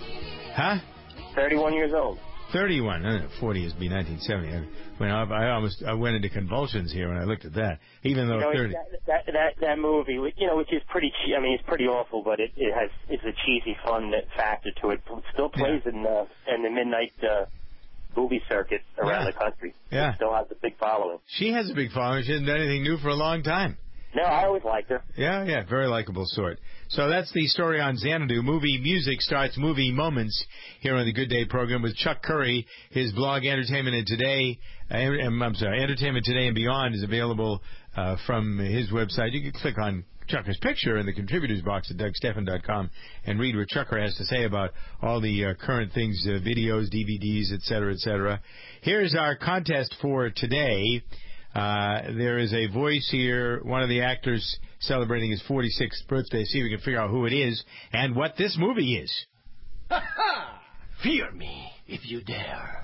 Huh? thirty-one years old. thirty-one. Uh, forty is be nineteen seventy. I, when I, I almost I went into convulsions here when I looked at that. Even though you know, thirty. That, that that that movie, you know, which is pretty. che- I mean, it's pretty awful, but it, it has it's a cheesy fun factor to it. It still plays yeah. in uh, in the midnight uh, movie circuit around yeah. the country. Yeah. It still has a big following. She has a big following. She hasn't done anything new for a long time. No, I always liked her. Yeah, yeah, very likable sort. So that's the story on Xanadu. Movie music starts movie moments here on the Good Day program with Chuck Curry. His blog, Entertainment and Today, uh, I'm sorry, Entertainment Today and Beyond is available uh, from his website. You can click on Chucker's picture in the contributors box at Doug Stephan dot com and read what Chucker has to say about all the uh, current things, uh, videos, D V Ds, et cetera, et cetera. Here's our contest for today. Uh, there is a voice here, one of the actors celebrating his forty-sixth birthday. See if we can figure out who it is and what this movie is. Ha ha! Fear me if you dare.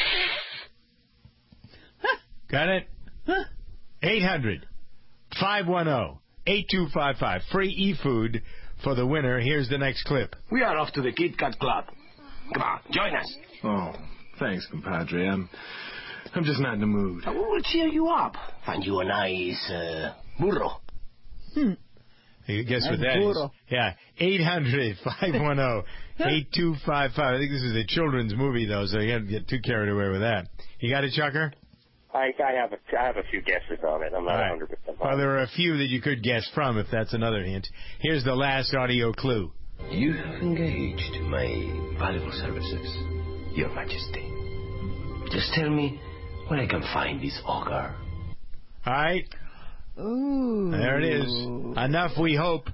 Got it? eight hundred, five one zero, eight two five five. Free e-food for the winner. Here's the next clip. We are off to the Kit Kat Club. Come on, join us. Oh, thanks, compadre. I'm... I'm just not in the mood. We'll cheer you up. Find you a nice uh, burro. Hmm. You guess what that is? Yeah, eight hundred, five one zero, eight two five five. I think this is a children's movie, though, so you can't get too carried away with that. You got it, Chucker? I, I have a, I have a few guesses on it. I'm not one hundred percent. Well, there are a few that you could guess from, if that's another hint. Here's the last audio clue. You have engaged my valuable services, Your Majesty. Just tell me where I can find this ogre. All right. Ooh. There it is. Enough, we hope,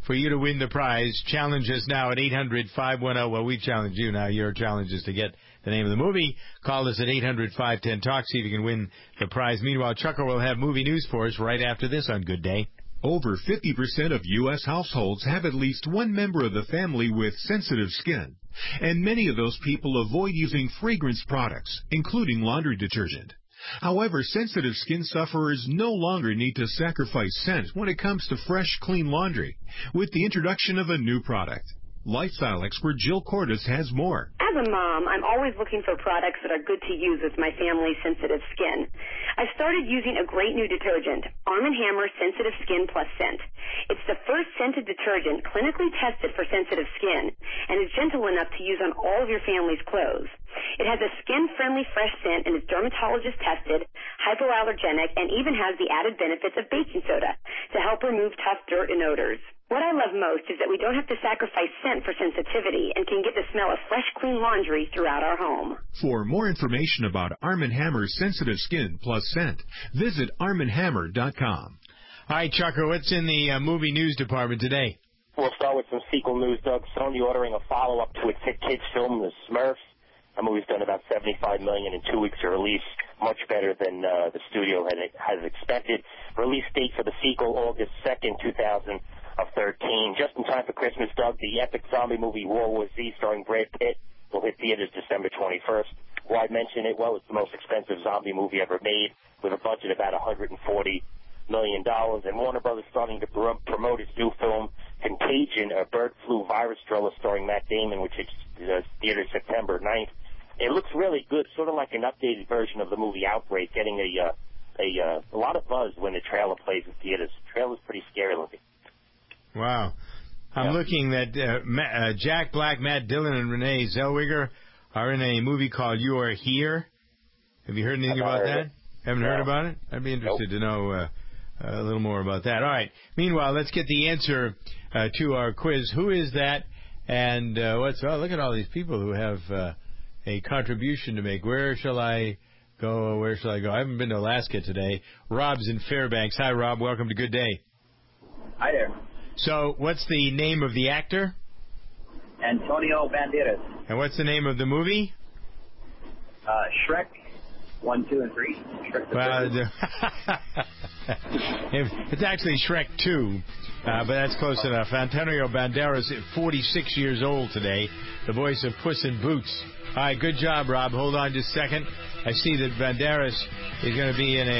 for you to win the prize. Challenge us now at eight hundred, five one zero. Well, we challenge you now. Your challenge is to get the name of the movie. Call us at eight hundred, five one zero, talk. See if you can win the prize. Meanwhile, Chucker will have movie news for us right after this on Good Day. Over fifty percent of U S households have at least one member of the family with sensitive skin, and many of those people avoid using fragrance products, including laundry detergent. However, sensitive skin sufferers no longer need to sacrifice scent when it comes to fresh, clean laundry with the introduction of a new product. Lifestyle expert Jill Cordes has more. As a mom, I'm always looking for products that are good to use with my family's sensitive skin. I started using a great new detergent, Arm and Hammer Sensitive Skin Plus Scent. It's the first scented detergent clinically tested for sensitive skin and is gentle enough to use on all of your family's clothes. It has a skin-friendly fresh scent and is dermatologist-tested, hypoallergenic, and even has the added benefits of baking soda to help remove tough dirt and odors. What I love most is that we don't have to sacrifice scent for sensitivity and can get the smell of fresh, clean laundry throughout our home. For more information about Arm and Hammer's Sensitive Skin Plus Scent, visit arm and hammer dot com. Hi, Chucker. What's in the uh, movie news department today? We'll start with some sequel news, Doug. Sony ordering a follow-up to its hit kids film, The Smurfs. The movie's done about seventy-five million dollars in two weeks of release, much better than uh, the studio had, has expected. Release date for the sequel, August second, two thousand thirteen. Just in time for Christmas, Doug, the epic zombie movie World War Z starring Brad Pitt will hit theaters December twenty-first. Why mention it? Well, it's the most expensive zombie movie ever made with a budget of about one hundred forty million dollars. And Warner Brothers starting to pr- promote its new film, Contagion, a bird flu virus thriller starring Matt Damon, which hits uh, theaters September ninth. It looks really good, sort of like an updated version of the movie Outbreak, getting a uh, a, uh, a lot of buzz when the trailer plays in theaters. The trailer's pretty scary looking. Wow. I'm yeah. looking at uh, Ma- uh, Jack Black, Matt Dillon, and Renee Zellweger are in a movie called You Are Here. Have you heard anything about that? It. Haven't no. heard about it? I'd be interested nope. to know uh, a little more about that. All right. Meanwhile, let's get the answer uh, to our quiz. Who is that? And uh, what's? Oh, look at all these people who have uh, a contribution to make. Where shall I go? Where shall I go? I haven't been to Alaska today. Rob's in Fairbanks. Hi, Rob. Welcome to Good Day. Hi there. So, what's the name of the actor? Antonio Banderas. And what's the name of the movie? Uh, Shrek one, two, and three. Shrek the well, the it's actually Shrek two, uh, but that's close enough. Antonio Banderas, forty-six years old today, the voice of Puss in Boots. All right, good job, Rob. Hold on just a second. I see that Banderas is going to be in a